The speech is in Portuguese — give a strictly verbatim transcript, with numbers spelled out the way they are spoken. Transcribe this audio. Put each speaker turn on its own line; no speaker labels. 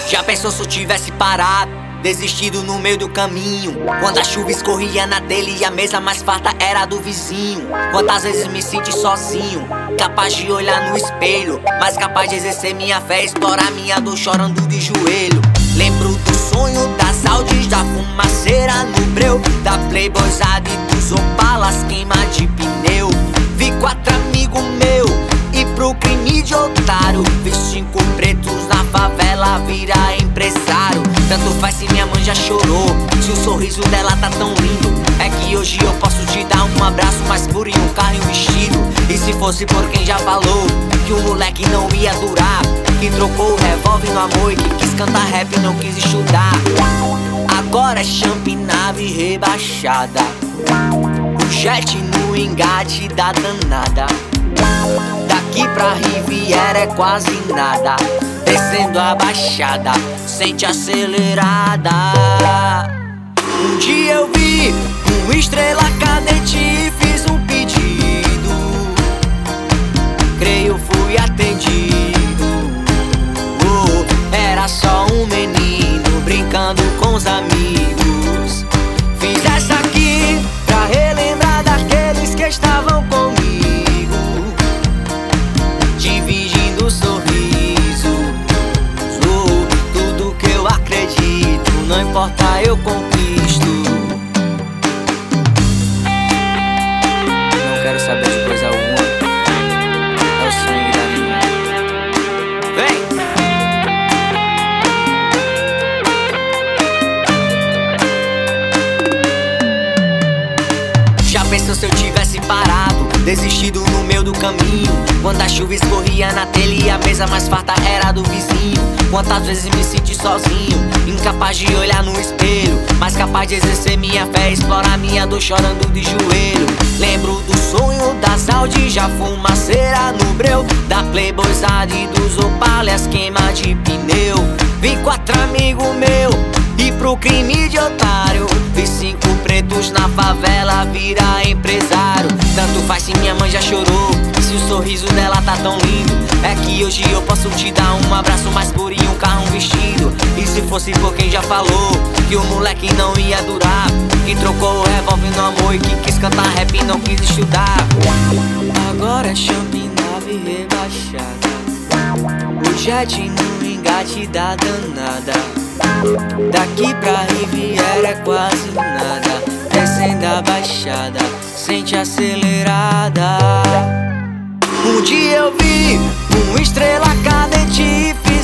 Já pensou se eu tivesse parado, desistido no meio do caminho? Quando a chuva escorria na telha e a mesa mais farta era do vizinho. Quantas vezes me senti sozinho, capaz de olhar no espelho, mas capaz de exercer minha fé, explorar minha dor chorando de joelho. Lembro do sonho das Audis, da fumaceira no breu, da Playboyzada e dos Opalas queima de pneu. Vi quatro amigos meu e pro crime de otário, vi cinco pretos na favela virar empresário. Tanto faz se minha mãe já chorou, se o sorriso dela tá tão lindo. É que hoje eu posso te dar um abraço mais puro e um carro e um vestido. E se fosse por quem já falou que o moleque não ia durar, que trocou o revólver no amor e que quis cantar rap e não quis estudar. Agora é champinave rebaixada, o jet no engate da danada. Daqui pra Riviera é quase nada, descendo a baixada, sente acelerada. Um dia eu vi uma estrela cadente e fiz um pedido, creio fui atendido. Oh, era só um menino brincando com os amigos. Fiz essa aqui pra relembrar daqueles que estavam comigo, dividindo o sorriso. Sou tudo que eu acredito, não importa, eu conquisto. Não quero saber de coisa alguma, é o sangue da minha. Vem! Já pensou se eu tivesse parado, desistido no meio do caminho? Quando a chuva escorria na telha e a mesa mais farta era do vizinho. Quantas vezes me senti sozinho, incapaz de olhar no espelho, mas capaz de exercer minha fé, explorar minha dor chorando de joelho. Lembro do sonho das Audi, já fumaceira no breu, da Playboyzada e dos Opalas queima de pneu. Vi quatro amigos meu e pro crime de otário, vi cinco pretos na favela virar empresário. Tanto faz se minha mãe já chorou, se o sorriso dela tá tão lindo. É que hoje eu posso te dar um abraço mais puro e um carro, um vestido. E se fosse por quem já falou que o moleque não ia durar, que trocou o revólver no amor e que quis cantar rap e não quis estudar. Agora é champinave rebaixada, o jet no engate da danada. Daqui pra Riviera é quase nada, descendo a baixada, sente acelerada. Um dia eu vi uma estrela cadente e fiz